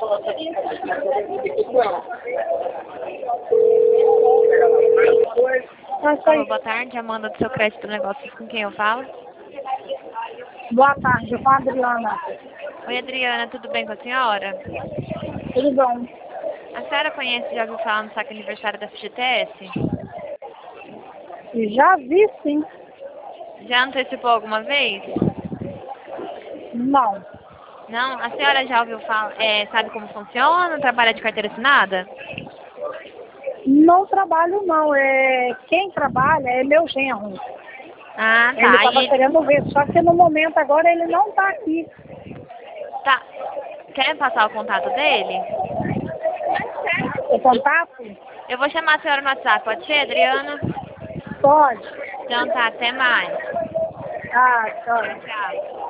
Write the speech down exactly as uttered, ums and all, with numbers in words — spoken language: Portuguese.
Alô, boa tarde, Amanda do seu crédito negócios, com quem eu falo? Boa tarde, com a Adriana. Oi, Adriana, tudo bem com a senhora? Tudo bom? A senhora conhece, já ouviu falar no saque aniversário da F G T S? Já vi, sim. Já antecipou alguma vez? Não. Não? A senhora já ouviu falar, é, sabe como funciona? Trabalha de carteira assinada? Não trabalho, não. É... Quem trabalha é meu genro. Ah, Ele tá. estava E, querendo ver, só que no momento agora ele não está aqui. tá. Quer passar o contato dele? O contato? Eu vou chamar a senhora no WhatsApp, pode ser, Adriana? Pode. Então tá, até mais. Ah, tchau. Tchau, tchau.